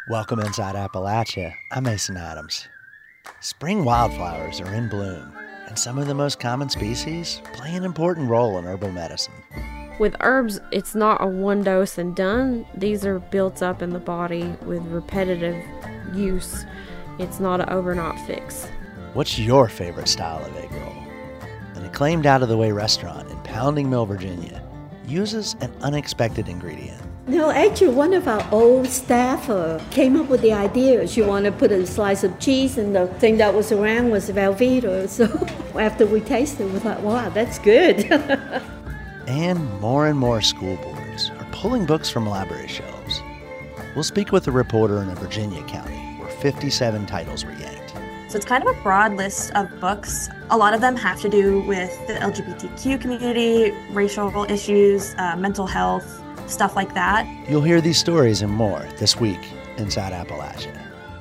Welcome inside Appalachia. I'm Mason Adams. Spring wildflowers are in bloom, and some of the most common species play an important role in herbal medicine. With herbs, it's not a one dose and done. These are built up in the body with repetitive use. It's not an overnight fix. What's your favorite style of egg roll? An acclaimed out-of-the-way restaurant in Pounding Mill, Virginia, uses an unexpected ingredient. No, actually, one of our old staff came up with the idea. She wanted to put a slice of cheese, and the thing that was around was Velveeta. So after we tasted it, we thought, wow, that's good. And more school boards are pulling books from library shelves. We'll speak with a reporter in a Virginia county where 57 titles were yanked. So it's kind of a broad list of books. A lot of them have to do with the LGBTQ community, racial issues, mental health, stuff like that. You'll hear these stories and more this week inside Appalachia.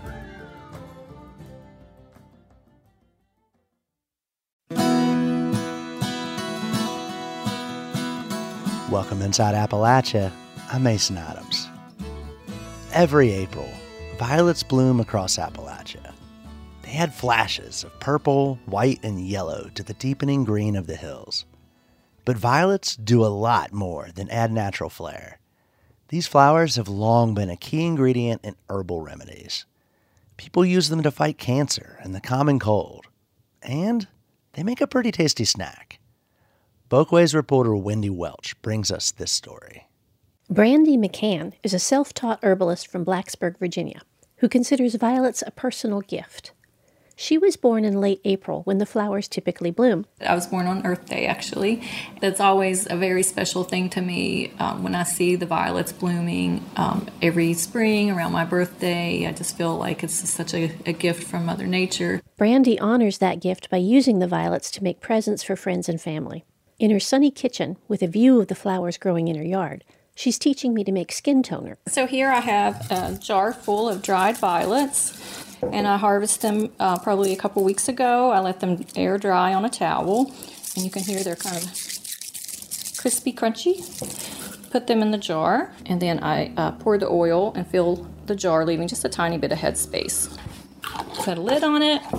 Welcome inside Appalachia. I'm Mason Adams. Every April, violets bloom across Appalachia. They add flashes of purple, white, and yellow to the deepening green of the hills. But violets do a lot more than add natural flair. These flowers have long been a key ingredient in herbal remedies. People use them to fight cancer and the common cold. And they make a pretty tasty snack. Folkways reporter Wendy Welch brings us this story. Brandy McCann is a self-taught herbalist from Blacksburg, Virginia, who considers violets a personal gift. She was born in late April when the flowers typically bloom. I was born on Earth Day, actually. That's always a very special thing to me when I see the violets blooming every spring around my birthday. I just feel like it's such a gift from Mother Nature. Brandy honors that gift by using the violets to make presents for friends and family. In her sunny kitchen, with a view of the flowers growing in her yard, she's teaching me to make skin toner. So here I have a jar full of dried violets. And I harvested them probably a couple weeks ago. I let them air dry on a towel. And you can hear they're kind of crispy, crunchy. Put them in the jar. And then I pour the oil and fill the jar, leaving just a tiny bit of headspace. Put a lid on it.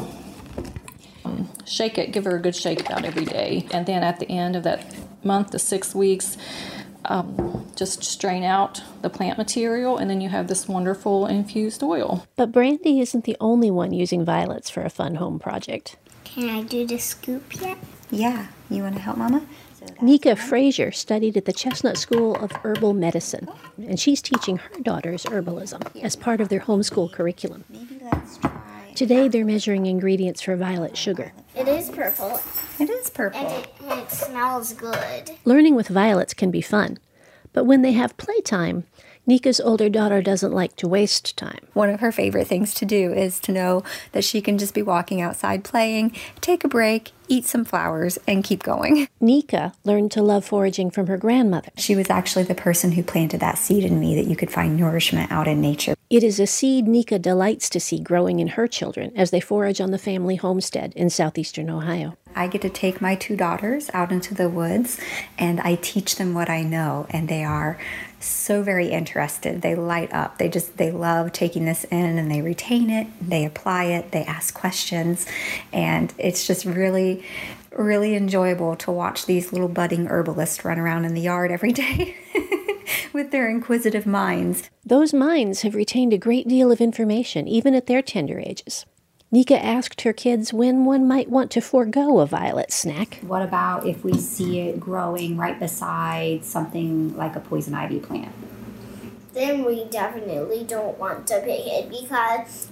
Shake it. Give her a good shake about every day. And then at the end of that month to 6 weeks, just strain out the plant material, and then you have this wonderful infused oil. But Brandy isn't the only one using violets for a fun home project. Can I do the scoop yet? Yeah. You want to help, Mama? Nika Frazier studied at the Chestnut School of Herbal Medicine, and she's teaching her daughters herbalism as part of their homeschool curriculum. Maybe let's try. Today, they're measuring ingredients for violet sugar. It is purple. It is purple. And it smells good. Learning with violets can be fun, but when they have playtime, Nika's older daughter doesn't like to waste time. One of her favorite things to do is to know that she can just be walking outside playing, take a break, eat some flowers, and keep going. Nika learned to love foraging from her grandmother. She was actually the person who planted that seed in me that you could find nourishment out in nature. It is a seed Nika delights to see growing in her children as they forage on the family homestead in southeastern Ohio. I get to take my 2 daughters out into the woods, and I teach them what I know, and they are so very interested. They light up. They love taking this in, and they retain it, they apply it, they ask questions, and it's just really, really enjoyable to watch these little budding herbalists run around in the yard every day with their inquisitive minds. Those minds have retained a great deal of information, even at their tender ages. Nika asked her kids when one might want to forego a violet snack. What about if we see it growing right beside something like a poison ivy plant? Then we definitely don't want to pick it because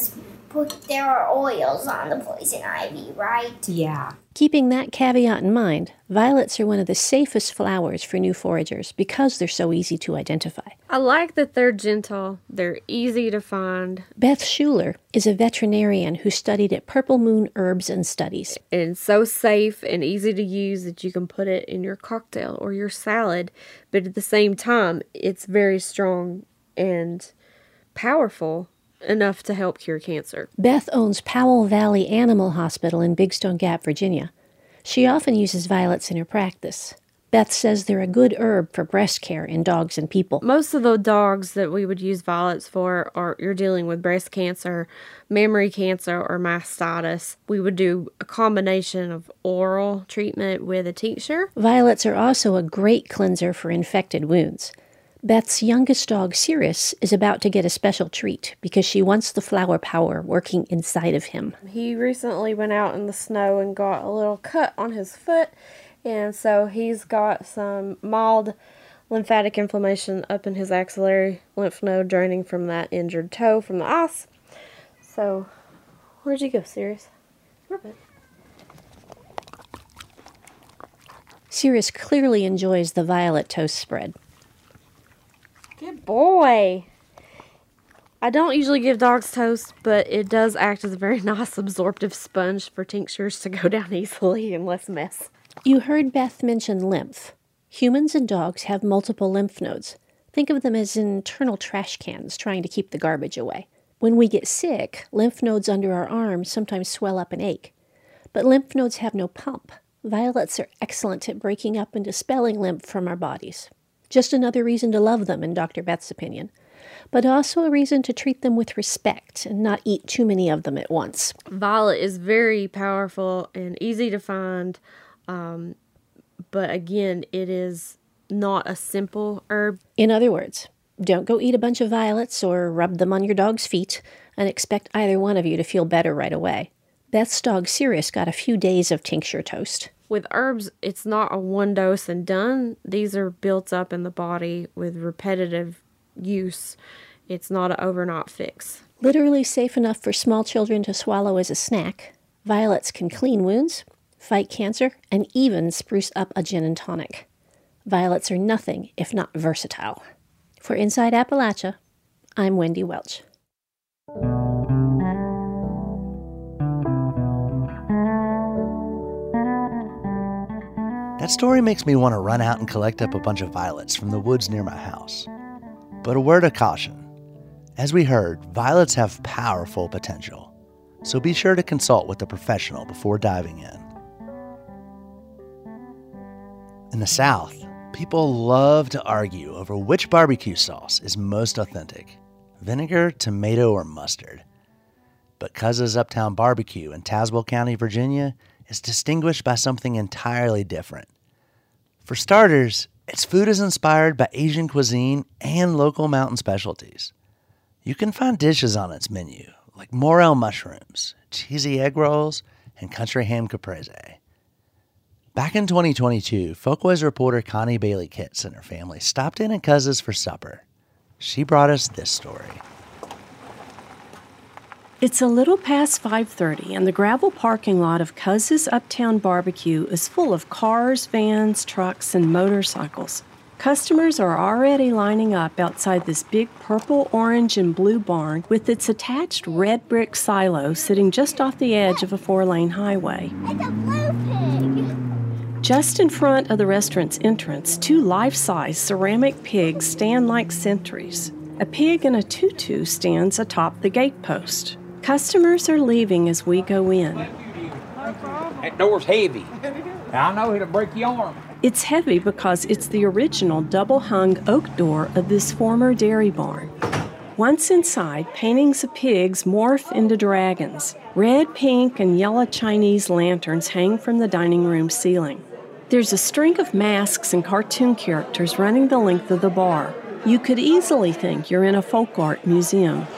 there are oils on the poison ivy, right? Yeah. Keeping that caveat in mind, violets are one of the safest flowers for new foragers because they're so easy to identify. I like that they're gentle, they're easy to find. Beth Schuler is a veterinarian who studied at Purple Moon Herbs and Studies. And so safe and easy to use that you can put it in your cocktail or your salad, but at the same time, it's very strong and powerful enough to help cure cancer. Beth owns Powell Valley Animal Hospital in Big Stone Gap, Virginia. She often uses violets in her practice. Beth says they're a good herb for breast care in dogs and people. Most of the dogs that we would use violets for are you're dealing with breast cancer, mammary cancer, or mastitis. We would do a combination of oral treatment with a tincture. Violets are also a great cleanser for infected wounds. Beth's youngest dog, Sirius, is about to get a special treat because she wants the flower power working inside of him. He recently went out in the snow and got a little cut on his foot, and so he's got some mild lymphatic inflammation up in his axillary lymph node draining from that injured toe from the ice. So, where'd you go, Sirius? Sirius clearly enjoys the violet toast spread. Good boy. I don't usually give dogs toast, but it does act as a very nice absorptive sponge for tinctures to go down easily and less mess. You heard Beth mention lymph. Humans and dogs have multiple lymph nodes. Think of them as internal trash cans trying to keep the garbage away. When we get sick, lymph nodes under our arms sometimes swell up and ache. But lymph nodes have no pump. Violets are excellent at breaking up and dispelling lymph from our bodies. Just another reason to love them, in Dr. Beth's opinion. But also a reason to treat them with respect and not eat too many of them at once. Violet is very powerful and easy to find. But again, it is not a simple herb. In other words, don't go eat a bunch of violets or rub them on your dog's feet and expect either one of you to feel better right away. Beth's dog Sirius got a few days of tincture toast. With herbs, it's not a one dose and done. These are built up in the body with repetitive use. It's not an overnight fix. Literally safe enough for small children to swallow as a snack, violets can clean wounds, fight cancer, and even spruce up a gin and tonic. Violets are nothing if not versatile. For Inside Appalachia, I'm Wendy Welch. That story makes me want to run out and collect up a bunch of violets from the woods near my house. But a word of caution. As we heard, violets have powerful potential, so be sure to consult with a professional before diving in. In the South, people love to argue over which barbecue sauce is most authentic, vinegar, tomato, or mustard. But Cuz's Uptown Barbecue in Tazewell County, Virginia, is distinguished by something entirely different. For starters, its food is inspired by Asian cuisine and local mountain specialties. You can find dishes on its menu, like morel mushrooms, cheesy egg rolls, and country ham caprese. Back in 2022, Folkways reporter Connie Bailey Kitts and her family stopped in at Cuz's for supper. She brought us this story. It's a little past 5:30, and the gravel parking lot of Cuz's Uptown Barbecue is full of cars, vans, trucks, and motorcycles. Customers are already lining up outside this big purple, orange, and blue barn with its attached red brick silo sitting just off the edge of a 4-lane highway. It's a blue pig! Just in front of the restaurant's entrance, 2 life-size ceramic pigs stand like sentries. A pig in a tutu stands atop the gate post. Customers are leaving as we go in. That door's heavy. I know it'll break your arm. It's heavy because it's the original double-hung oak door of this former dairy barn. Once inside, paintings of pigs morph into dragons. Red, pink, and yellow Chinese lanterns hang from the dining room ceiling. There's a string of masks and cartoon characters running the length of the bar. You could easily think you're in a folk art museum.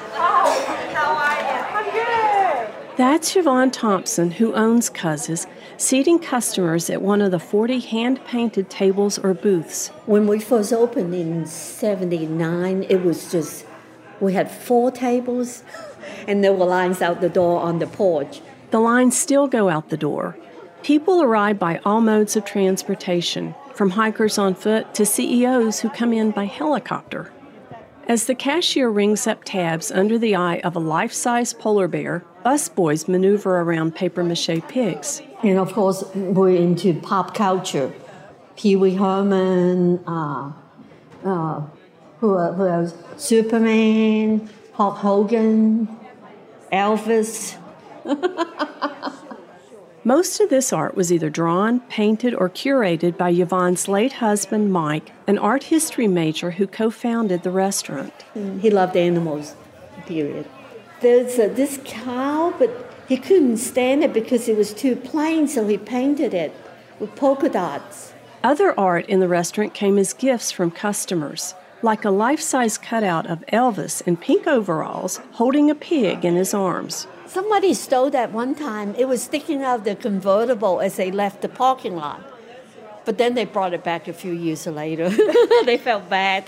That's Siobhan Thompson, who owns Cuz's, seating customers at one of the 40 hand-painted tables or booths. When we first opened in 79, it was just, we had 4 tables, and there were lines out the door on the porch. The lines still go out the door. People arrive by all modes of transportation, from hikers on foot to CEOs who come in by helicopter. As the cashier rings up tabs under the eye of a life-size polar bear, busboys maneuver around papier-mâché pigs. And of course, we're into pop culture. Pee Wee Herman, who else? Superman, Hulk Hogan, Elvis. Most of this art was either drawn, painted, or curated by Yvonne's late husband, Mike, an art history major who co-founded the restaurant. He loved animals, period. There's this cow, but he couldn't stand it because it was too plain, so he painted it with polka dots. Other art in the restaurant came as gifts from customers, like a life-size cutout of Elvis in pink overalls holding a pig in his arms. Somebody stole that one time. It was sticking out of the convertible as they left the parking lot. But then they brought it back a few years later. They felt bad.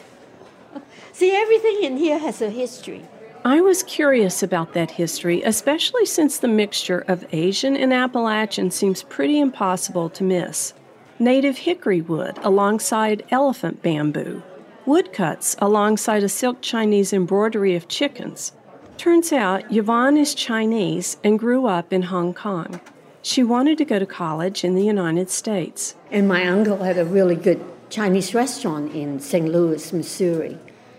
See, everything in here has a history. I was curious about that history, especially since the mixture of Asian and Appalachian seems pretty impossible to miss. Native hickory wood alongside elephant bamboo. Woodcuts alongside a silk Chinese embroidery of chickens. Turns out Yvonne is Chinese and grew up in Hong Kong. She wanted to go to college in the United States. And my uncle had a really good Chinese restaurant in St. Louis, Missouri.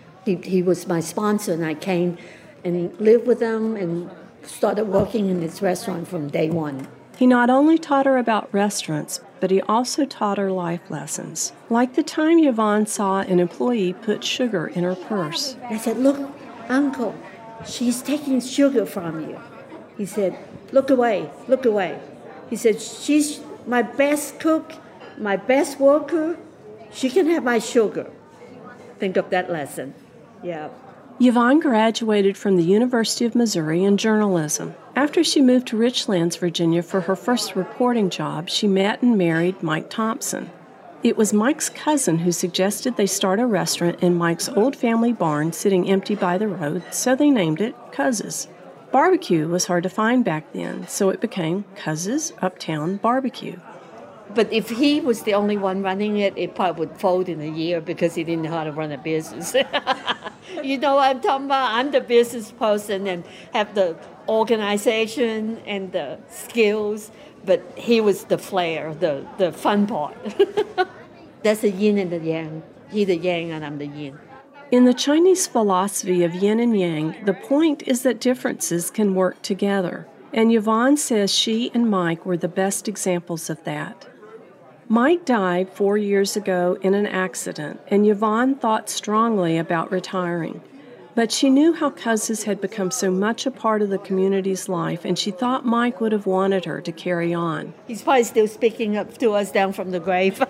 He was my sponsor, and I came and lived with him and started working in this restaurant from day one. He not only taught her about restaurants, but he also taught her life lessons, like the time Yvonne saw an employee put sugar in her purse. I said, "Look, Uncle, she's taking sugar from you." He said, "Look away, look away." He said, "She's my best cook, my best worker. She can have my sugar." Think of that lesson. Yeah. Yvonne graduated from the University of Missouri in journalism. After she moved to Richlands, Virginia for her first reporting job, she met and married Mike Thompson. It was Mike's cousin who suggested they start a restaurant in Mike's old family barn sitting empty by the road, so they named it Cuz's. Barbecue was hard to find back then, so it became Cuz's Uptown Barbecue. But if he was the only one running it, it probably would fold in a year because he didn't know how to run a business. You know what I'm talking about? I'm the business person and have the organization and the skills, but he was the flair, the fun part. That's the yin and the yang. He the yang and I'm the yin. In the Chinese philosophy of yin and yang, the point is that differences can work together, and Yvonne says she and Mike were the best examples of that. Mike died 4 years ago in an accident, and Yvonne thought strongly about retiring. But she knew how Cuz's had become so much a part of the community's life, and she thought Mike would have wanted her to carry on. He's probably still speaking up to us down from the grave.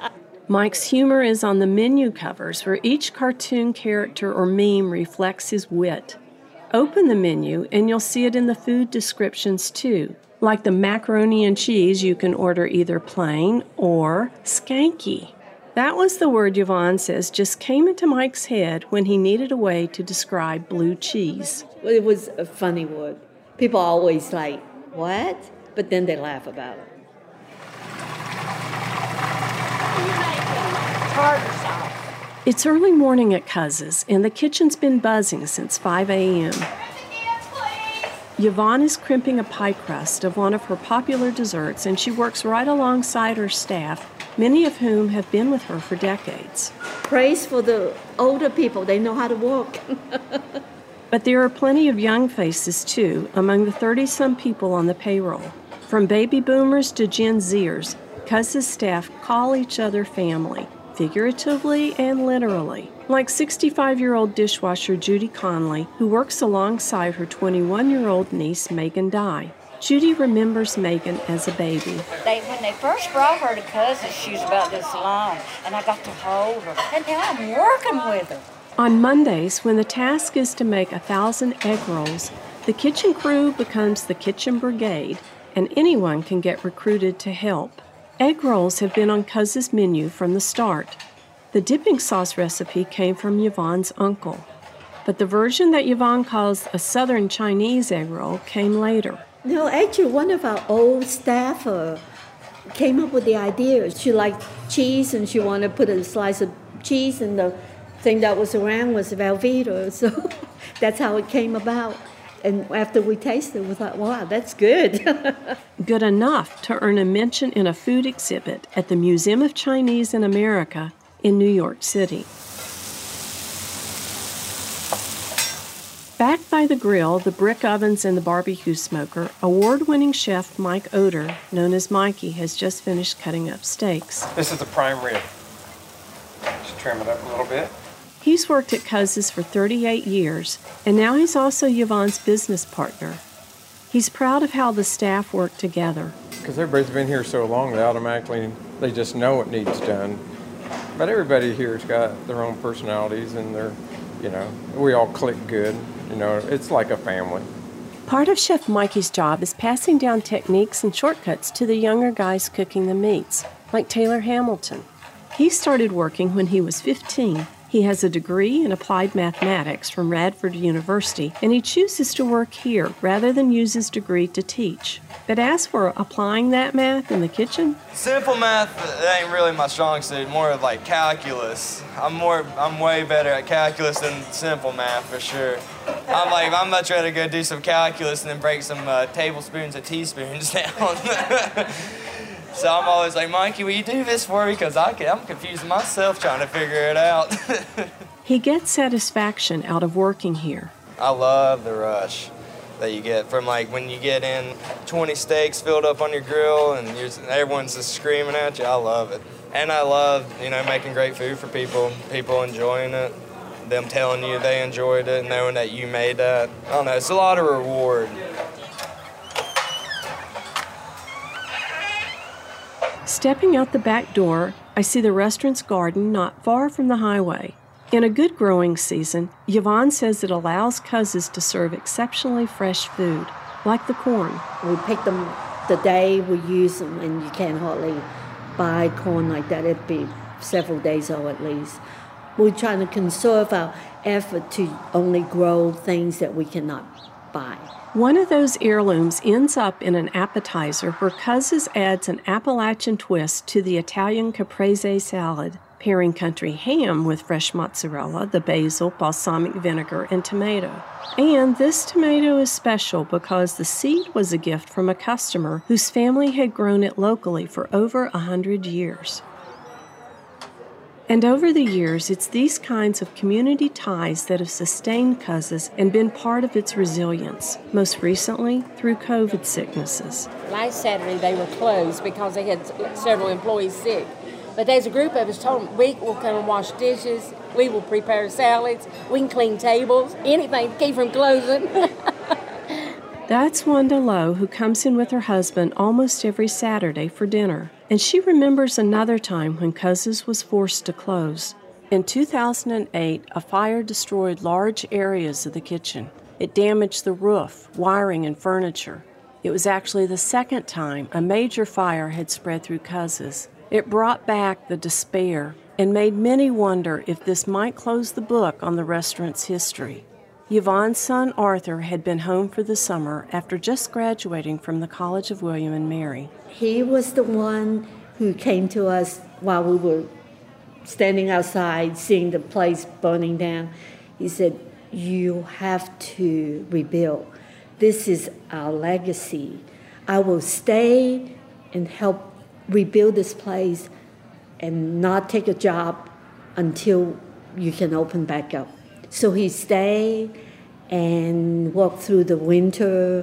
Mike's humor is on the menu covers, where each cartoon character or meme reflects his wit. Open the menu, and you'll see it in the food descriptions, too. Like the macaroni and cheese, you can order either plain or skanky. That was the word Yvonne says just came into Mike's head when he needed a way to describe blue cheese. Well, it was a funny word. People are always like, "What?" But then they laugh about it. Tartar sauce. It's early morning at Cuz's, and the kitchen's been buzzing since 5 a.m. Yvonne is crimping a pie crust of one of her popular desserts, and she works right alongside her staff, many of whom have been with her for decades. Praise for the older people. They know how to work. But there are plenty of young faces, too, among the 30-some people on the payroll. From baby boomers to Gen Zers, Cuz's staff call each other family, figuratively and literally. Like 65-year-old dishwasher Judy Conley, who works alongside her 21-year-old niece, Megan Dye. Judy remembers Megan as a baby. When they first brought her to Cuz's, she was about this long, and I got to hold her. And now I'm working with her. On Mondays, when the task is to make 1,000 egg rolls, the kitchen crew becomes the kitchen brigade, and anyone can get recruited to help. Egg rolls have been on Cuz's menu from the start. The dipping sauce recipe came from Yvonne's uncle, but the version that Yvonne calls a Southern Chinese egg roll came later. No, actually, one of our old staff came up with the idea. She liked cheese, and she wanted to put a slice of cheese, and the thing that was around was Velveeta, so that's how it came about. And after we tasted it, we thought, wow, that's good. Good enough to earn a mention in a food exhibit at the Museum of Chinese in America in New York City. Back by the grill, the brick ovens, and the barbecue smoker, award-winning chef Mike Oder, known as Mikey, has just finished cutting up steaks. This is a prime rib. Just trim it up a little bit. He's worked at Cuz's for 38 years, and now he's also Yvonne's business partner. He's proud of how the staff work together. Because everybody's been here so long, they just know what needs done. But everybody here's got their own personalities, and we all click good. It's like a family. Part of Chef Mikey's job is passing down techniques and shortcuts to the younger guys cooking the meats, like Taylor Hamilton. He started working when he was 15. He has a degree in applied mathematics from Radford University, and he chooses to work here rather than use his degree to teach. But as for applying that math in the kitchen, simple math ain't really my strong suit, more of like calculus. I'm way better at calculus than simple math for sure. I'm much rather go do some calculus and then break some tablespoons of teaspoons down. So I'm always like, Mikey, will you do this for me? Because I'm confused myself trying to figure it out. He gets satisfaction out of working here. I love the rush that you get from when you get in 20 steaks filled up on your grill and everyone's just screaming at you. I love it. And I love, making great food for people enjoying it, them telling you they enjoyed it, knowing that you made that. I don't know, it's a lot of reward. Stepping out the back door, I see the restaurant's garden not far from the highway. In a good growing season, Yvonne says it allows Cuz's to serve exceptionally fresh food, like the corn. We pick them the day we use them, and you can't hardly buy corn like that. It'd be several days old at least. We're trying to conserve our effort to only grow things that we cannot buy. One of those heirlooms ends up in an appetizer where Cuz's adds an Appalachian twist to the Italian caprese salad, pairing country ham with fresh mozzarella, the basil, balsamic vinegar, and tomato. And this tomato is special because the seed was a gift from a customer whose family had grown it locally for over 100 years. And over the years, it's these kinds of community ties that have sustained Cuz's and been part of its resilience, most recently through COVID sicknesses. Last Saturday they were closed because they had several employees sick. But there's a group of us told them, we will come and wash dishes, we will prepare salads, we can clean tables, anything to keep from closing. That's Wanda Lowe, who comes in with her husband almost every Saturday for dinner. And she remembers another time when Cuz's was forced to close. In 2008, a fire destroyed large areas of the kitchen. It damaged the roof, wiring, and furniture. It was actually the second time a major fire had spread through Cuz's. It brought back the despair and made many wonder if this might close the book on the restaurant's history. Yvonne's son Arthur had been home for the summer after just graduating from the College of William and Mary. He was the one who came to us while we were standing outside seeing the place burning down. He said, you have to rebuild. This is our legacy. I will stay and help rebuild this place and not take a job until you can open back up. So he stayed and worked through the winter,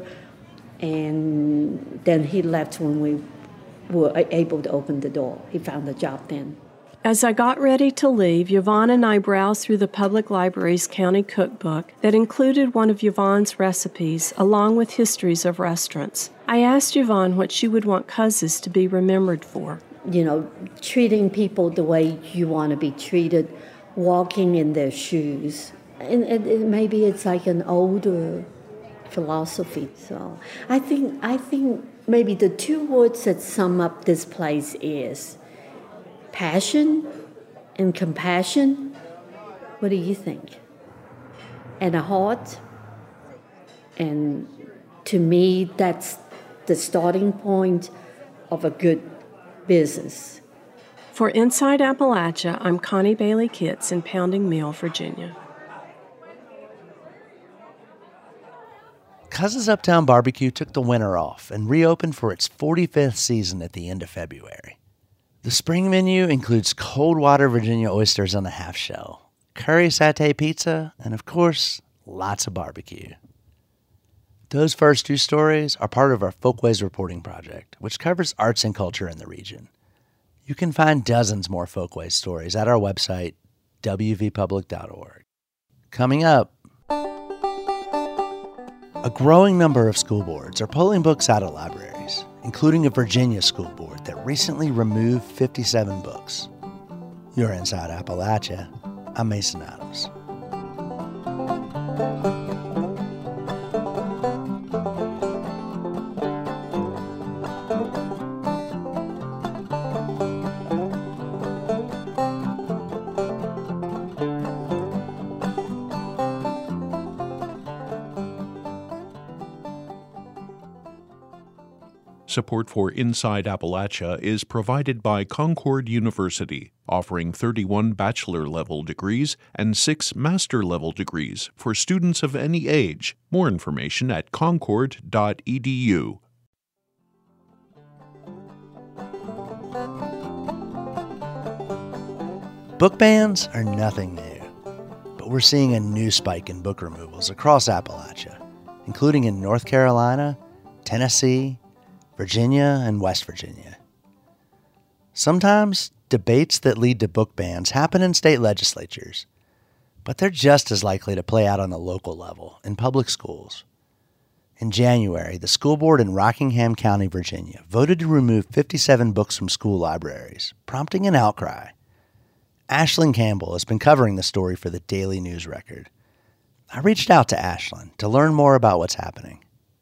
and then he left when we were able to open the door. He found a job then. As I got ready to leave, Yvonne and I browsed through the Public Library's county cookbook that included one of Yvonne's recipes, along with histories of restaurants. I asked Yvonne what she would want Cuz's to be remembered for. Treating people the way you want to be treated, walking in their shoes. And maybe it's like an older philosophy. So I think maybe the two words that sum up this place is passion and compassion. What do you think? And a heart. And to me, that's the starting point of a good business. For Inside Appalachia, I'm Connie Bailey Kitts in Pounding Mill, Virginia. Cuz's Uptown Barbecue took the winter off and reopened for its 45th season at the end of February. The spring menu includes cold water Virginia oysters on the half shell, curry satay pizza, and of course, lots of barbecue. Those first two stories are part of our Folkways reporting project, which covers arts and culture in the region. You can find dozens more Folkways stories at our website, wvpublic.org. Coming up, a growing number of school boards are pulling books out of libraries, including a Virginia school board that recently removed 57 books. You're Inside Appalachia. I'm Mason Adams. Support for Inside Appalachia is provided by Concord University, offering 31 bachelor-level degrees and 6 master-level degrees for students of any age. More information at concord.edu. Book bans are nothing new, but we're seeing a new spike in book removals across Appalachia, including in North Carolina, Tennessee, Virginia, and West Virginia. Sometimes debates that lead to book bans happen in state legislatures, but they're just as likely to play out on the local level in public schools. In January, the school board in Rockingham County, Virginia, voted to remove 57 books from school libraries, prompting an outcry. Ashlyn Campbell has been covering the story for the Daily News Record. I reached out to Ashlyn to learn more about what's happening.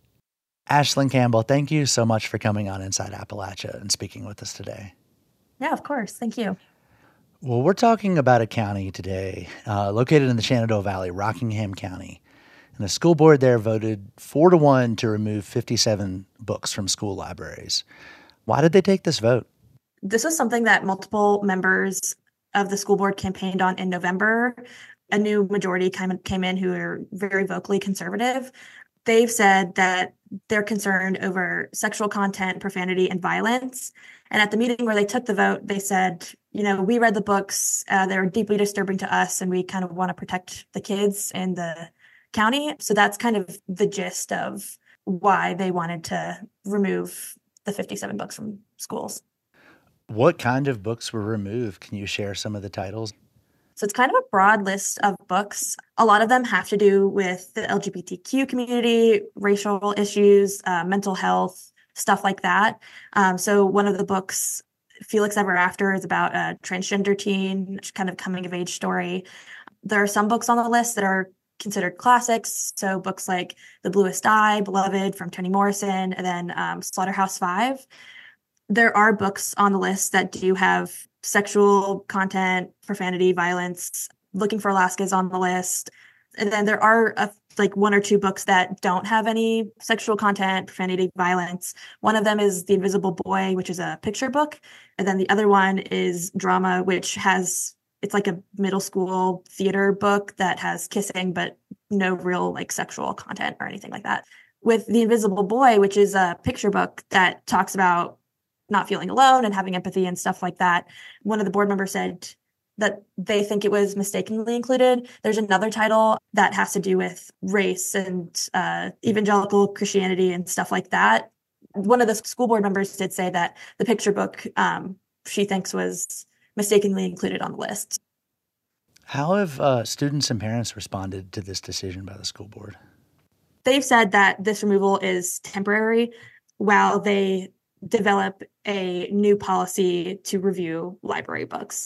Ashlyn Campbell, thank you so much for coming on Inside Appalachia and speaking with us today. Yeah, of course. Thank you. Well, we're talking about a county today located in the Shenandoah Valley, Rockingham County. And the school board there voted 4-1 to remove 57 books from school libraries. Why did they take this vote? This was something that multiple members of the school board campaigned on in November. A new majority came in who are very vocally conservative. They've said that they're concerned over sexual content, profanity, and violence. And at the meeting where they took the vote, they said, we read the books, they're deeply disturbing to us, and we kind of want to protect the kids in the county. So that's kind of the gist of why they wanted to remove the 57 books from schools. What kind of books were removed? Can you share some of the titles? So it's kind of a broad list of books. A lot of them have to do with the LGBTQ community, racial issues, mental health, stuff like that. So one of the books, Felix Ever After, is about a transgender teen, kind of coming of age story. There are some books on the list that are considered classics. So books like The Bluest Eye, Beloved from Toni Morrison, and then Slaughterhouse-Five. There are books on the list that do have sexual content, profanity, violence. Looking for Alaska is on the list. And then there are like 1 or 2 books that don't have any sexual content, profanity, violence. One of them is The Invisible Boy, which is a picture book. And then the other one is Drama, which it's like a middle school theater book that has kissing, but no real like sexual content or anything like that. With The Invisible Boy, which is a picture book that talks about not feeling alone and having empathy and stuff like that, one of the board members said that they think it was mistakenly included. There's another title that has to do with race and evangelical Christianity and stuff like that. One of the school board members did say that the picture book she thinks was mistakenly included on the list. How have students and parents responded to this decision by the school board? They've said that this removal is temporary while they develop a new policy to review library books.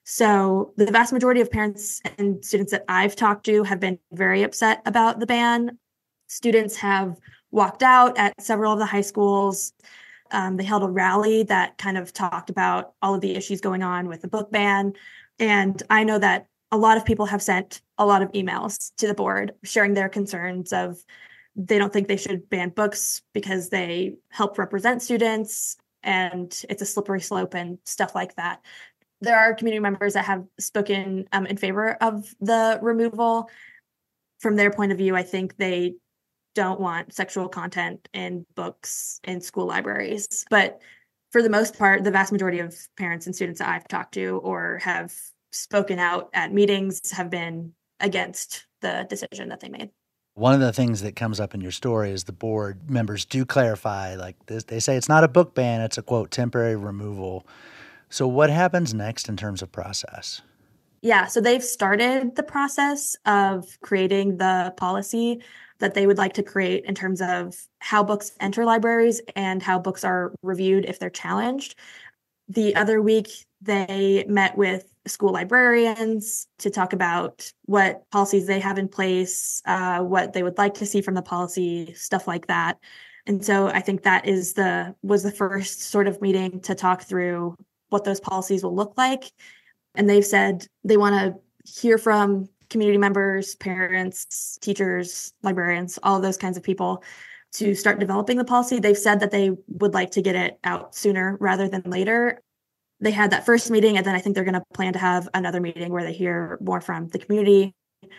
So the vast majority of parents and students that I've talked to have been very upset about the ban. Students have walked out at several of the high schools. They held a rally that kind of talked about all of the issues going on with the book ban. And I know that a lot of people have sent a lot of emails to the board sharing their concerns of they don't think they should ban books because they help represent students and it's a slippery slope and stuff like that. There are community members that have spoken in favor of the removal. From their point of view, I think they don't want sexual content in books in school libraries. But for the most part, the vast majority of parents and students that I've talked to or have spoken out at meetings have been against the decision that they made. One of the things that comes up in your story is the board members do clarify, like this, they say it's not a book ban, it's a, quote, temporary removal. So what happens next in terms of process? Yeah, so they've started the process of creating the policy that they would like to create in terms of how books enter libraries and how books are reviewed if they're challenged. The other week, they met with school librarians to talk about what policies they have in place, what they would like to see from the policy, stuff like that. And so I think that was the first sort of meeting to talk through what those policies will look like. And they've said they want to hear from community members, parents, teachers, librarians, all of those kinds of people to start developing the policy. They've said that they would like to get it out sooner rather than later. They had that first meeting, and then I think they're going to plan to have another meeting where they hear more from the community.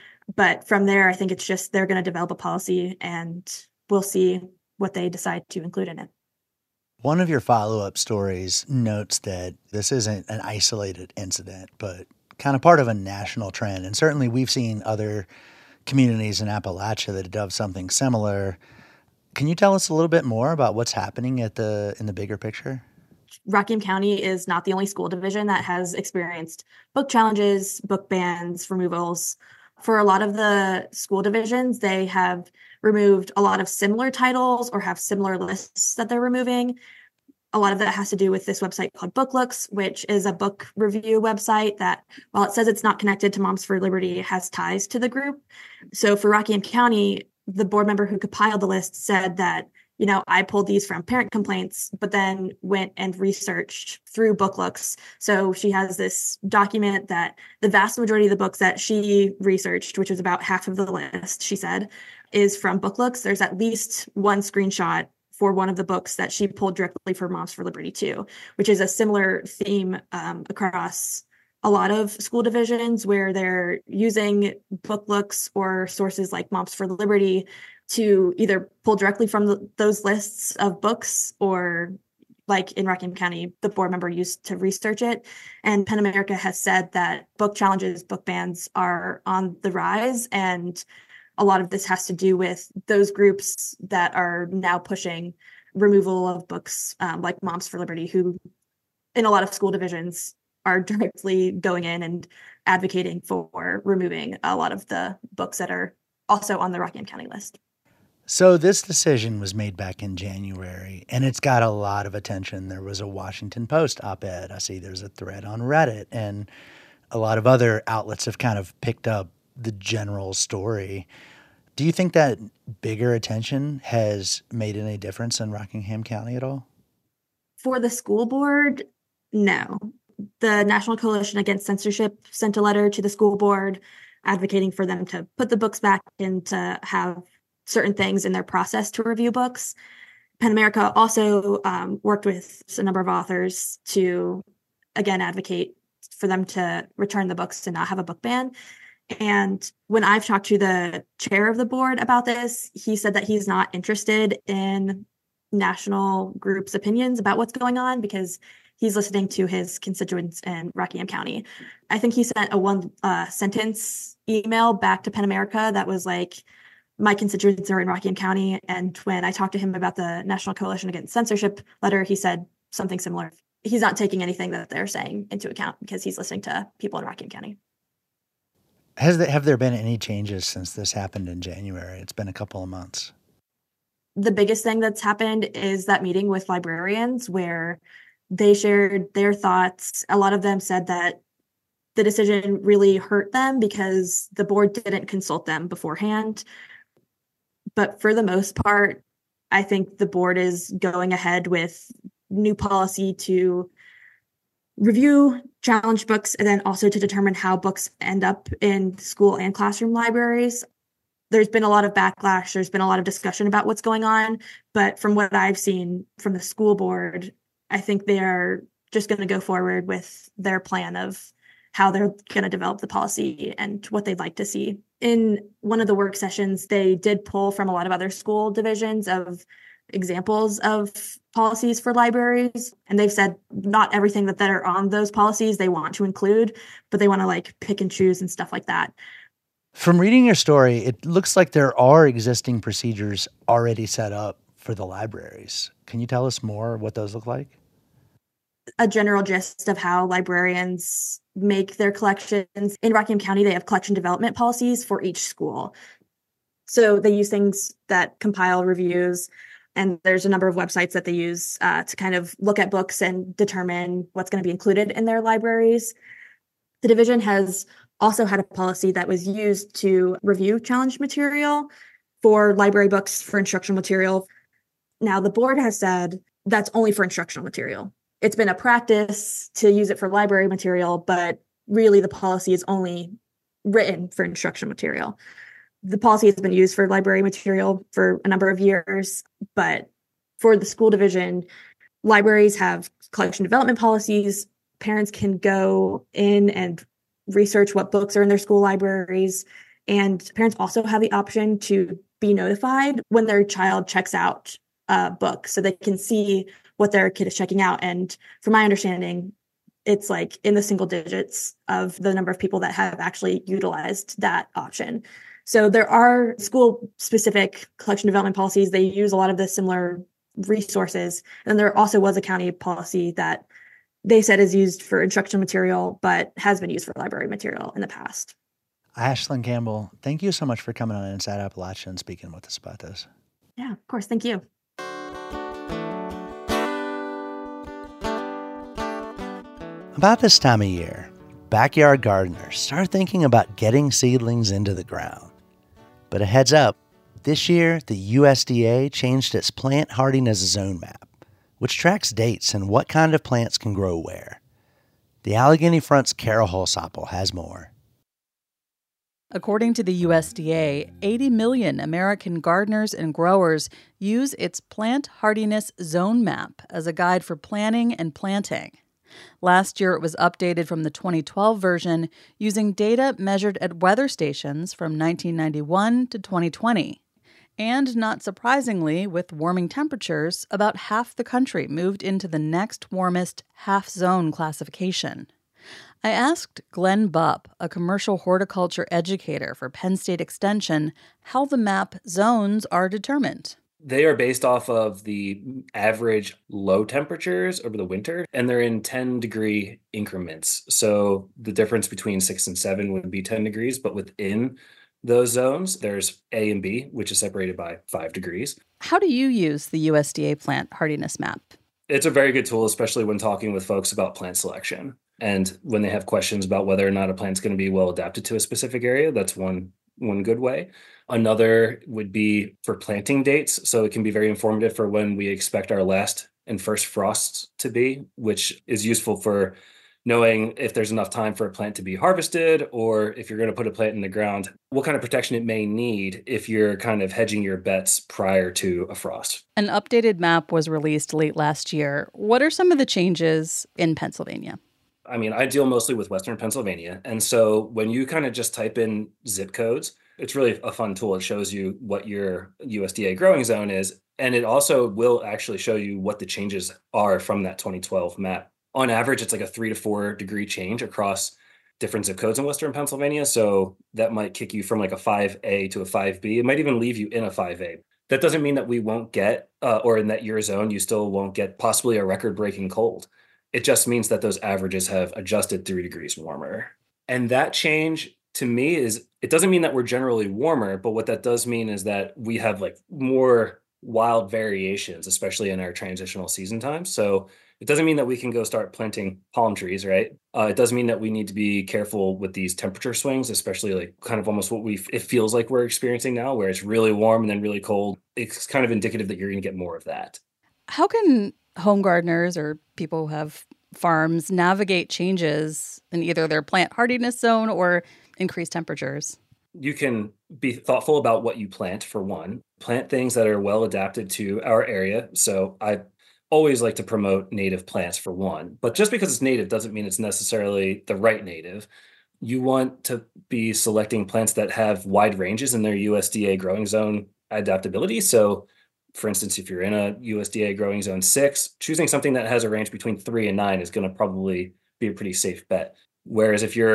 But from there, I think it's just they're going to develop a policy, and we'll see what they decide to include in it. One of your follow-up stories notes that this isn't an isolated incident, but kind of part of a national trend. And certainly we've seen other communities in Appalachia that have done something similar. Can you tell us a little bit more about what's happening in the bigger picture? Rockingham County is not the only school division that has experienced book challenges, book bans, removals. For a lot of the school divisions, they have removed a lot of similar titles or have similar lists that they're removing. A lot of that has to do with this website called BookLooks, which is a book review website that, while it says it's not connected to Moms for Liberty, it has ties to the group. So for Rockingham County, the board member who compiled the list said that, I pulled these from parent complaints, but then went and researched through BookLooks. So she has this document that the vast majority of the books that she researched, which was about half of the list, she said, is from BookLooks. There's at least one screenshot for one of the books that she pulled directly for Moms for Liberty too, which is a similar theme across a lot of school divisions where they're using BookLooks or sources like Moms for Liberty to either pull directly from those lists of books, or like in Rockingham County, the board member used to research it. And PEN America has said that book challenges, book bans are on the rise. And a lot of this has to do with those groups that are now pushing removal of books like Moms for Liberty, who in a lot of school divisions are directly going in and advocating for removing a lot of the books that are also on the Rockingham County list. So this decision was made back in January, and it's got a lot of attention. There was a Washington Post op-ed. I see there's a thread on Reddit, and a lot of other outlets have kind of picked up the general story. Do you think that bigger attention has made any difference in Rockingham County at all? For the school board, no. The National Coalition Against Censorship sent a letter to the school board advocating for them to put the books back and to have certain things in their process to review books. PEN America also worked with a number of authors to, again, advocate for them to return the books and not have a book ban. And when I've talked to the chair of the board about this, he said that he's not interested in national groups' opinions about what's going on because he's listening to his constituents in Rockingham County. I think he sent a one sentence email back to PEN America that was like, my constituents are in Rockingham County. And when I talked to him about the National Coalition Against Censorship letter, he said something similar. He's not taking anything that they're saying into account because he's listening to people in Rockingham County. Have there been any changes since this happened in January? It's been a couple of months. The biggest thing that's happened is that meeting with librarians where they shared their thoughts. A lot of them said that the decision really hurt them because the board didn't consult them beforehand. But for the most part, I think the board is going ahead with new policy to review challenge books and then also to determine how books end up in school and classroom libraries. There's been a lot of backlash. There's been a lot of discussion about what's going on. But from what I've seen from the school board, I think they are just going to go forward with their plan of how they're going to develop the policy and what they'd like to see. In one of the work sessions, they did pull from a lot of other school divisions of examples of policies for libraries. And they've said not everything that are on those policies they want to include, but they want to like pick and choose and stuff like that. From reading your story, it looks like there are existing procedures already set up for the libraries. Can you tell us more what those look like? A general gist of how librarians make their collections. In Rockingham County, they have collection development policies for each school. So they use things that compile reviews, and there's a number of websites that they use to kind of look at books and determine what's going to be included in their libraries. The division has also had a policy that was used to review challenge material for library books for instructional material. Now, the board has said that's only for instructional material. It's been a practice to use it for library material, but really the policy is only written for instructional material. The policy has been used for library material for a number of years, but for the school division, libraries have collection development policies. Parents can go in and research what books are in their school libraries, and parents also have the option to be notified when their child checks out a book so they can see what their kid is checking out. And from my understanding, it's like in the single digits of the number of people that have actually utilized that option. So there are school-specific collection development policies. They use a lot of the similar resources. And there also was a county policy that they said is used for instructional material, but has been used for library material in the past. Ashlyn Campbell, thank you so much for coming on Inside Appalachia and speaking with us about this. Yeah, of course. Thank you. About this time of year, backyard gardeners start thinking about getting seedlings into the ground. But a heads up, this year the USDA changed its plant hardiness zone map, which tracks dates and what kind of plants can grow where. The Allegheny Front's Carol Holsopple has more. According to the USDA, 80 million American gardeners and growers use its plant hardiness zone map as a guide for planning and planting. Last year, it was updated from the 2012 version using data measured at weather stations from 1991 to 2020. And not surprisingly, with warming temperatures, about half the country moved into the next warmest half-zone classification. I asked Glenn Bupp, a commercial horticulture educator for Penn State Extension, how the map zones are determined. They are based off of the average low temperatures over the winter, and they're in 10-degree increments. So the difference between 6 and 7 would be 10 degrees, but within those zones, there's A and B, which is separated by 5 degrees. How do you use the USDA plant hardiness map? It's a very good tool, especially when talking with folks about plant selection. And when they have questions about whether or not a plant's going to be well adapted to a specific area, that's one good way. Another would be for planting dates. So it can be very informative for when we expect our last and first frosts to be, which is useful for knowing if there's enough time for a plant to be harvested, or if you're going to put a plant in the ground, what kind of protection it may need if you're kind of hedging your bets prior to a frost. An updated map was released late last year. What are some of the changes in Pennsylvania? I mean, I deal mostly with Western Pennsylvania. And so when you kind of just type in zip codes, it's really a fun tool. It shows you what your USDA growing zone is. And it also will actually show you what the changes are from that 2012 map. On average, it's like a 3 to 4 degree change across different zip codes in Western Pennsylvania. So that might kick you from like a 5A to a 5B. It might even leave you in a 5A. That doesn't mean that we won't get, or in that year zone, you still won't get possibly a record-breaking cold. It just means that those averages have adjusted 3 degrees warmer. And that change to me is, it doesn't mean that we're generally warmer, but what that does mean is that we have like more wild variations, especially in our transitional season times. So it doesn't mean that we can go start planting palm trees, right? It does mean that we need to be careful with these temperature swings, especially like kind of almost what it feels like we're experiencing now, where it's really warm and then really cold. It's kind of indicative that you're going to get more of that. How can home gardeners or people who have farms navigate changes in either their plant hardiness zone or increased temperatures? You can be thoughtful about what you plant, for one. Plant things that are well adapted to our area. So I always like to promote native plants, for one. But just because it's native doesn't mean it's necessarily the right native. You want to be selecting plants that have wide ranges in their USDA growing zone adaptability. So for instance, if you're in a USDA growing zone 6, choosing something that has a range between 3 and 9 is going to probably be a pretty safe bet. Whereas if you're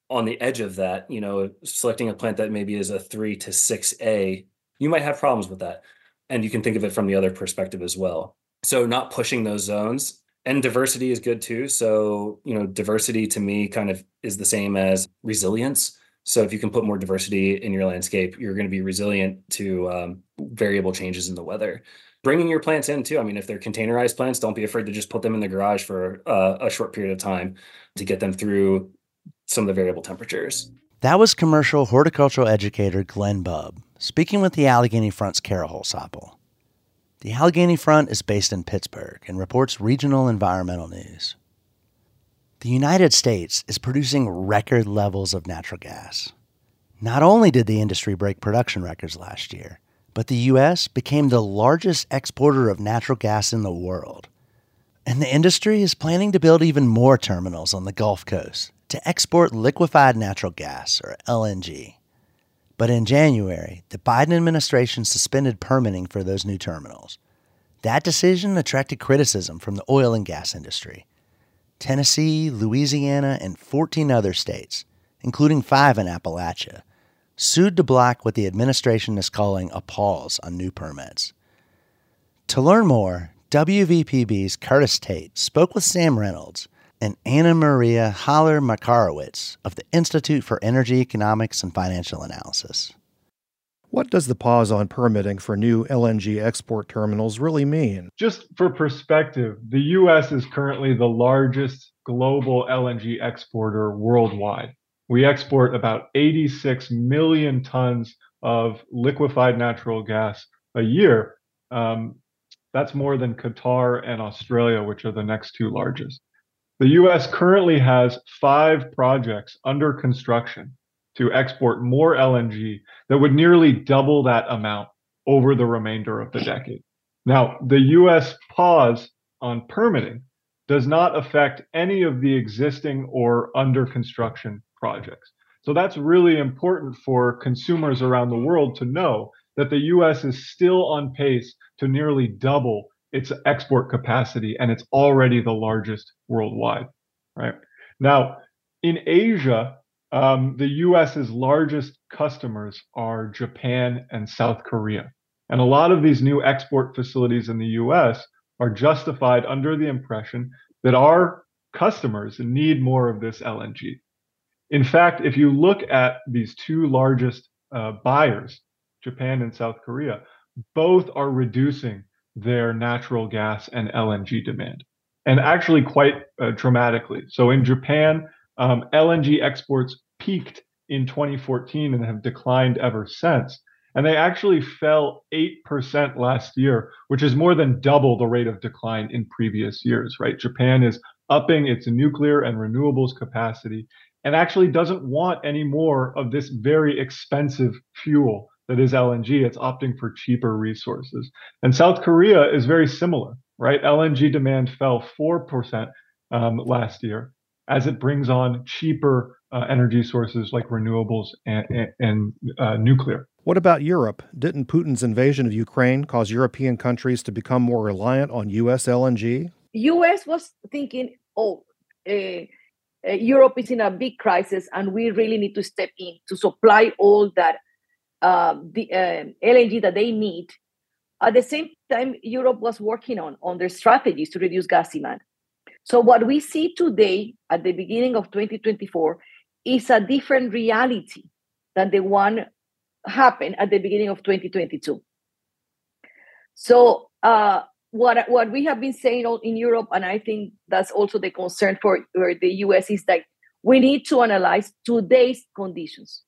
on the edge of that, selecting a plant that maybe is a 3 to 6A, you might have problems with that. And you can think of it from the other perspective as well. So not pushing those zones. And diversity is good too. So, diversity to me kind of is the same as resilience. So if you can put more diversity in your landscape, you're going to be resilient to variable changes in the weather. Bringing your plants in too. I mean, if they're containerized plants, don't be afraid to just put them in the garage for a short period of time to get them through some of the variable temperatures. That was commercial horticultural educator Glenn Bubb speaking with the Allegheny Front's Kara Holsopple. The Allegheny Front is based in Pittsburgh and reports regional environmental news. The United States is producing record levels of natural gas. Not only did the industry break production records last year, but the U.S. became the largest exporter of natural gas in the world. And the industry is planning to build even more terminals on the Gulf Coast to export liquefied natural gas, or LNG. But in January, the Biden administration suspended permitting for those new terminals. That decision attracted criticism from the oil and gas industry. Tennessee, Louisiana, and 14 other states, including 5 in Appalachia, sued to block what the administration is calling a pause on new permits. To learn more, WVPB's Curtis Tate spoke with Sam Reynolds and Anna Maria Haller-Makarowicz of the Institute for Energy Economics and Financial Analysis. What does the pause on permitting for new LNG export terminals really mean? Just for perspective, the U.S. is currently the largest global LNG exporter worldwide. We export about 86 million tons of liquefied natural gas a year. That's more than Qatar and Australia, which are the next 2 largest. The U.S. currently has 5 projects under construction to export more LNG that would nearly double that amount over the remainder of the decade. Now, the U.S. pause on permitting does not affect any of the existing or under construction projects. So that's really important for consumers around the world to know that the U.S. is still on pace to nearly double its export capacity, and it's already the largest worldwide, right? Now, in Asia, the U.S.'s largest customers are Japan and South Korea. And a lot of these new export facilities in the U.S. are justified under the impression that our customers need more of this LNG. In fact, if you look at these 2 largest buyers, Japan and South Korea, both are reducing their natural gas and LNG demand, and actually quite dramatically. So in Japan, LNG exports peaked in 2014 and have declined ever since. And they actually fell 8% last year, which is more than double the rate of decline in previous years, right? Japan is upping its nuclear and renewables capacity and actually doesn't want any more of this very expensive fuel that is LNG. It's opting for cheaper resources. And South Korea is very similar, right? LNG demand fell 4% last year as it brings on cheaper energy sources like renewables and nuclear. What about Europe? Didn't Putin's invasion of Ukraine cause European countries to become more reliant on U.S. LNG? U.S. was thinking, Europe is in a big crisis and we really need to step in to supply all that the LNG that they need. At the same time, Europe was working on their strategies to reduce gas demand. So what we see today at the beginning of 2024 is a different reality than the one happened at the beginning of 2022. So what we have been saying in Europe, and I think that's also the concern for the US, is that we need to analyze today's conditions.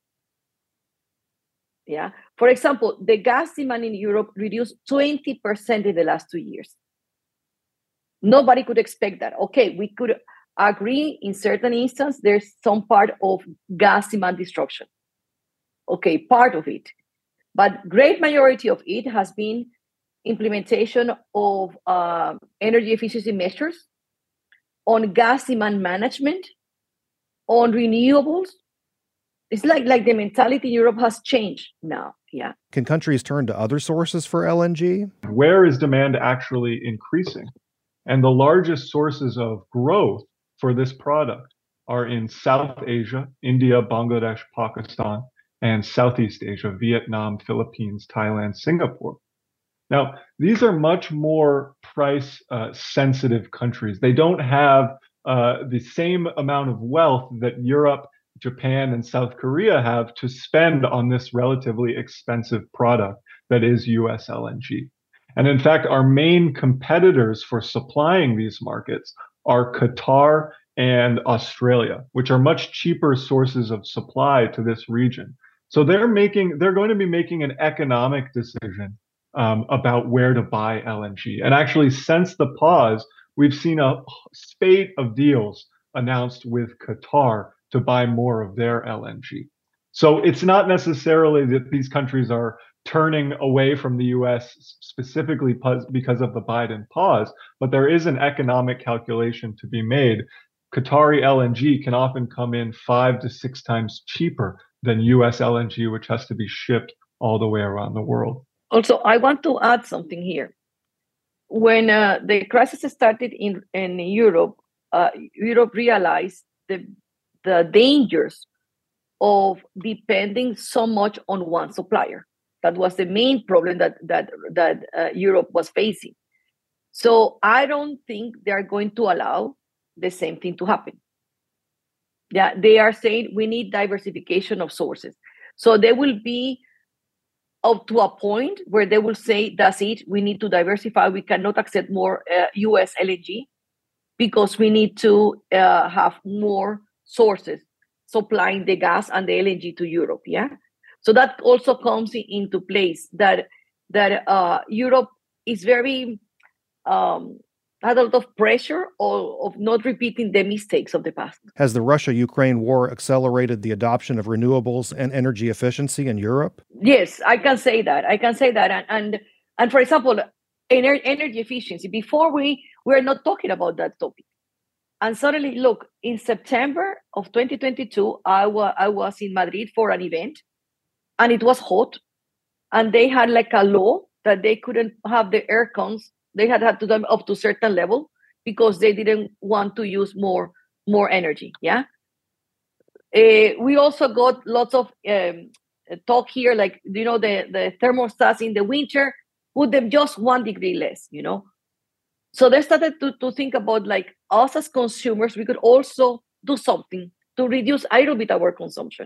Yeah. For example, the gas demand in Europe reduced 20% in the last 2 years. Nobody could expect that. Okay, we could agree in certain instances there's some part of gas demand destruction. Okay, part of it. But great majority of it has been implementation of energy efficiency measures, on gas demand management, on renewables. It's like the mentality in Europe has changed now. Yeah. Can countries turn to other sources for LNG? Where is demand actually increasing? And the largest sources of growth for this product are in South Asia, India, Bangladesh, Pakistan, and Southeast Asia, Vietnam, Philippines, Thailand, Singapore. Now, these are much more price sensitive countries. They don't have the same amount of wealth that Europe, Japan, and South Korea have to spend on this relatively expensive product that is US LNG. And in fact, our main competitors for supplying these markets are Qatar and Australia, which are much cheaper sources of supply to this region. So they're going to be making an economic decision about where to buy LNG. And actually, since the pause, we've seen a spate of deals announced with Qatar to buy more of their LNG. So it's not necessarily that these countries are turning away from the US specifically because of the Biden pause, but there is an economic calculation to be made. Qatari LNG can often come in 5 to 6 times cheaper than US LNG, which has to be shipped all the way around the world. Also, I want to add something here. When the crisis started in Europe, Europe realized the dangers of depending so much on one supplier. That was the main problem that Europe was facing. So I don't think they are going to allow the same thing to happen. Yeah, they are saying we need diversification of sources. So they will be up to a point where they will say, that's it, we need to diversify. We cannot accept more US LNG because we need to have more sources supplying the gas and the LNG to Europe. Yeah. So that also comes into place that Europe is very had a lot of pressure of not repeating the mistakes of the past. Has the Russia-Ukraine war accelerated the adoption of renewables and energy efficiency in Europe? Yes, I can say that. And for example, energy efficiency. Before we were not talking about that topic. And suddenly, look, in September of 2022, I was in Madrid for an event, and it was hot, and they had like a law that they couldn't have the air cons. They had to them up to a certain level because they didn't want to use more energy. Yeah. We also got lots of talk here, like, the thermostats in the winter, put them just 1 degree less, So they started to think about, like, us as consumers, we could also do something to reduce a little bit our consumption.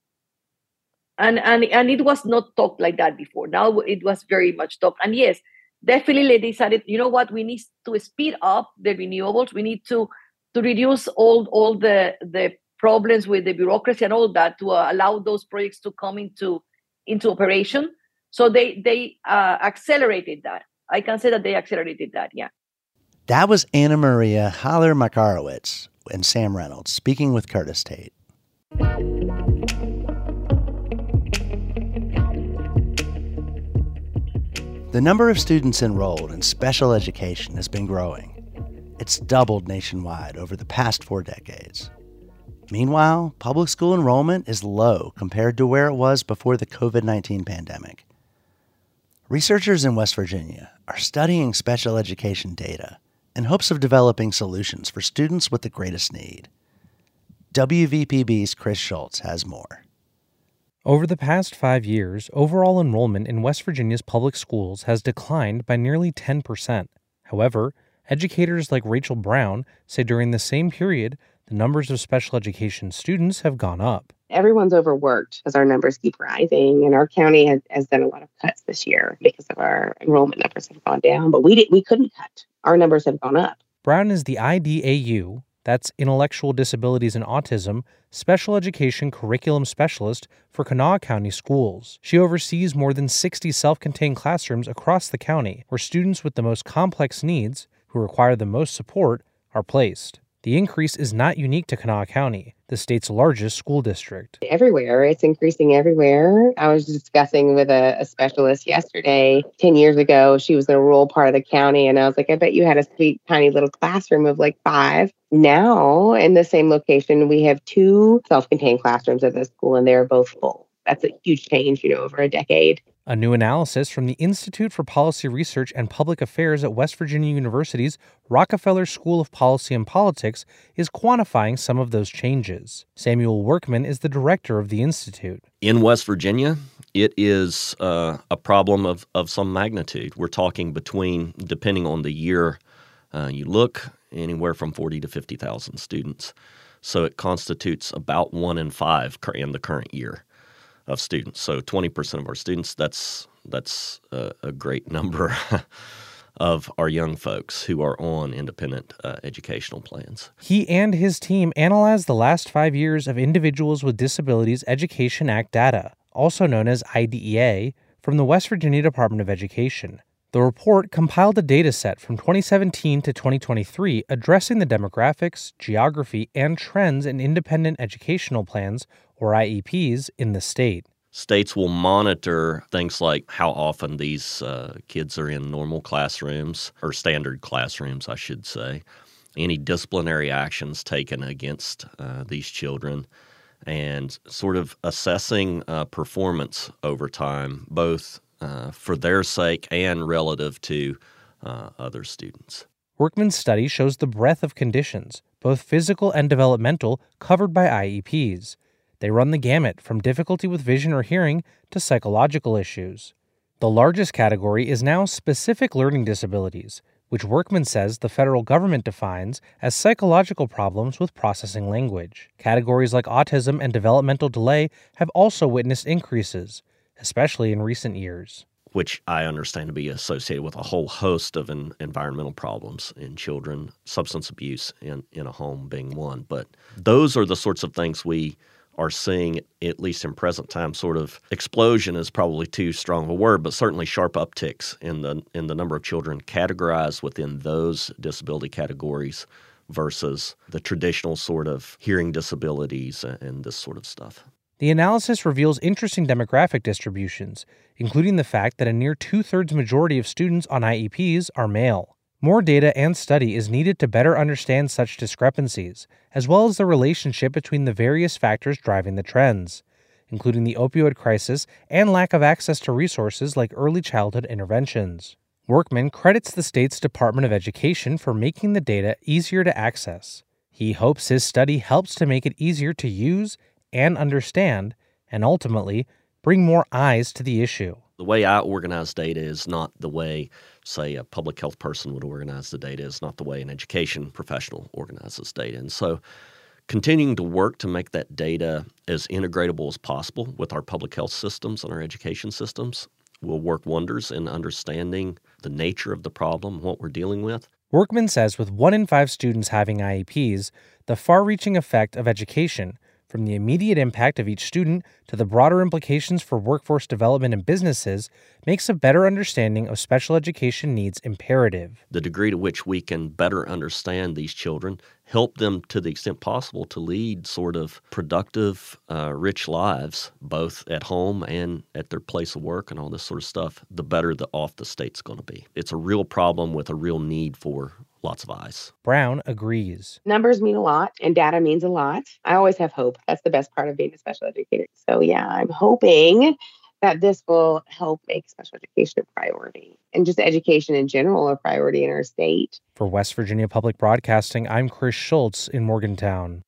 And it was not talked like that before. Now it was very much talked. And yes, definitely they decided, you know what, we need to speed up the renewables. We need to reduce all the problems with the bureaucracy and all that to allow those projects to come into operation. So they accelerated that. I can say that they accelerated that, yeah. That was Anna Maria Haller-Makarowicz and Sam Reynolds speaking with Curtis Tate. The number of students enrolled in special education has been growing. It's doubled nationwide over the past 4 decades. Meanwhile, public school enrollment is low compared to where it was before the COVID-19 pandemic. Researchers in West Virginia are studying special education data in hopes of developing solutions for students with the greatest need. WVPB's Chris Schultz has more. Over the past 5 years, overall enrollment in West Virginia's public schools has declined by nearly 10%. However, educators like Rachel Brown say during the same period, the numbers of special education students have gone up. Everyone's overworked as our numbers keep rising, and our county has done a lot of cuts this year because of our enrollment numbers have gone down, but we couldn't cut. Our numbers have gone up. Brown is the IDAU, that's Intellectual Disabilities and Autism, Special Education Curriculum Specialist for Kanawha County Schools. She oversees more than 60 self-contained classrooms across the county where students with the most complex needs, who require the most support, are placed. The increase is not unique to Kanawha County, the state's largest school district. Everywhere. It's increasing everywhere. I was discussing with a specialist yesterday. 10 years ago, she was in a rural part of the county, and I was like, I bet you had a sweet, tiny little classroom of like 5. Now, in the same location, we have 2 self-contained classrooms at the school, and they're both full. That's a huge change, over a decade. A new analysis from the Institute for Policy Research and Public Affairs at West Virginia University's Rockefeller School of Policy and Politics is quantifying some of those changes. Samuel Workman is the director of the institute. In West Virginia, it is a problem of some magnitude. We're talking between, depending on the year you look, anywhere from 40 to 50,000 students. So it constitutes about 1 in 5 in the current year of students. So 20% of our students, that's a great number of our young folks who are on independent educational plans. He and his team analyzed the last 5 years of Individuals with Disabilities Education Act data, also known as IDEA, from the West Virginia Department of Education. The report compiled a data set from 2017 to 2023 addressing the demographics, geography, and trends in independent educational plans, or IEPs, in the state. States will monitor things like how often these kids are in normal classrooms, or standard classrooms, I should say, any disciplinary actions taken against these children, and sort of assessing performance over time, both for their sake and relative to other students. Workman's study shows the breadth of conditions, both physical and developmental, covered by IEPs. They run the gamut from difficulty with vision or hearing to psychological issues. The largest category is now specific learning disabilities, which Workman says the federal government defines as psychological problems with processing language. Categories like autism and developmental delay have also witnessed increases, especially in recent years. Which I understand to be associated with a whole host of environmental problems in children, substance abuse in a home being one. But those are the sorts of things we are seeing, at least in present time. Sort of explosion is probably too strong of a word, but certainly sharp upticks in the number of children categorized within those disability categories versus the traditional sort of hearing disabilities and this sort of stuff. The analysis reveals interesting demographic distributions, including the fact that a near 2/3 majority of students on IEPs are male. More data and study is needed to better understand such discrepancies, as well as the relationship between the various factors driving the trends, including the opioid crisis and lack of access to resources like early childhood interventions. Workman credits the state's Department of Education for making the data easier to access. He hopes his study helps to make it easier to use and understand, and ultimately, bring more eyes to the issue. The way I organize data is not the way, say, a public health person would organize the data. It's not the way an education professional organizes data. And so continuing to work to make that data as integratable as possible with our public health systems and our education systems will work wonders in understanding the nature of the problem, what we're dealing with. Workman says with 1 in 5 students having IEPs, the far-reaching effect of education, from the immediate impact of each student to the broader implications for workforce development and businesses, makes a better understanding of special education needs imperative. The degree to which we can better understand these children, help them to the extent possible to lead sort of productive, rich lives, both at home and at their place of work and all this sort of stuff, the better off the state's going to be. It's a real problem with a real need for lots of eyes. Brown agrees. Numbers mean a lot and data means a lot. I always have hope. That's the best part of being a special educator. So yeah, I'm hoping that this will help make special education a priority and just education in general a priority in our state. For West Virginia Public Broadcasting, I'm Chris Schultz in Morgantown.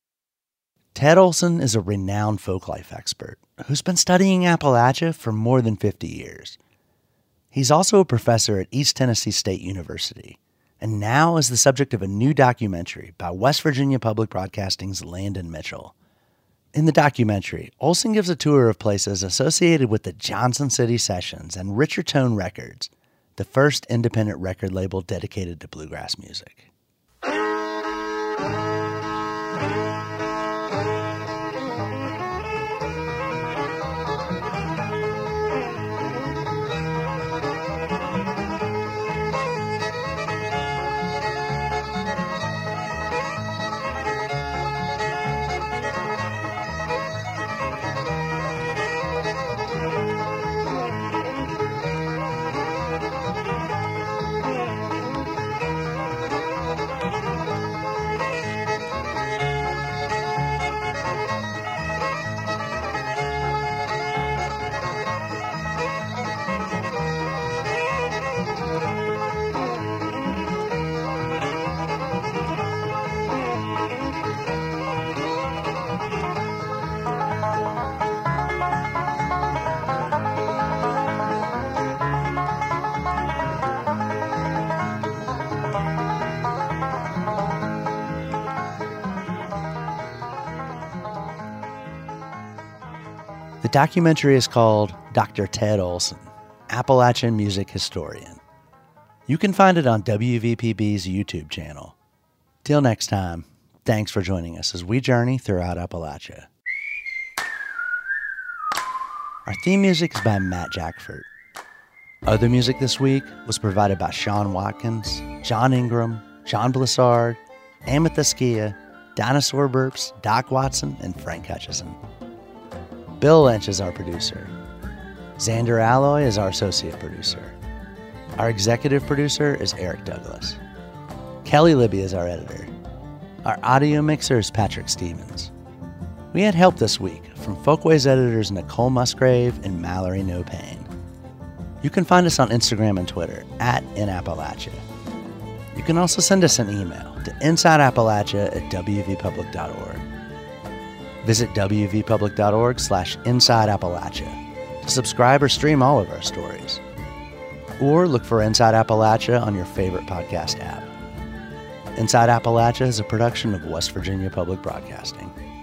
Ted Olson is a renowned folklife expert who's been studying Appalachia for more than 50 years. He's also a professor at East Tennessee State University, and now is the subject of a new documentary by West Virginia Public Broadcasting's Landon Mitchell. In the documentary, Olson gives a tour of places associated with the Johnson City Sessions and Richer Tone Records, the first independent record label dedicated to bluegrass music. documentary is called Dr. Ted Olson, Appalachian Music Historian. You can find it on WVPB's YouTube channel. Till next time, thanks for joining us as we journey throughout Appalachia. Our theme music is by Matt Jackford. Other music this week was provided by Sean Watkins, John Ingram, John Blissard, Amethyst Skia, Dinosaur Burps, Doc Watson, and Frank Hutchison. Bill Lynch is our producer. Xander Alloy is our associate producer. Our executive producer is Eric Douglas. Kelly Libby is our editor. Our audio mixer is Patrick Stevens. We had help this week from Folkways editors Nicole Musgrave and Mallory No Pain. You can find us on Instagram and Twitter @InAppalachia. You can also send us an email to insideappalachia@wvpublic.org. Visit wvpublic.org/InsideAppalachia to subscribe or stream all of our stories. Or look for Inside Appalachia on your favorite podcast app. Inside Appalachia is a production of West Virginia Public Broadcasting.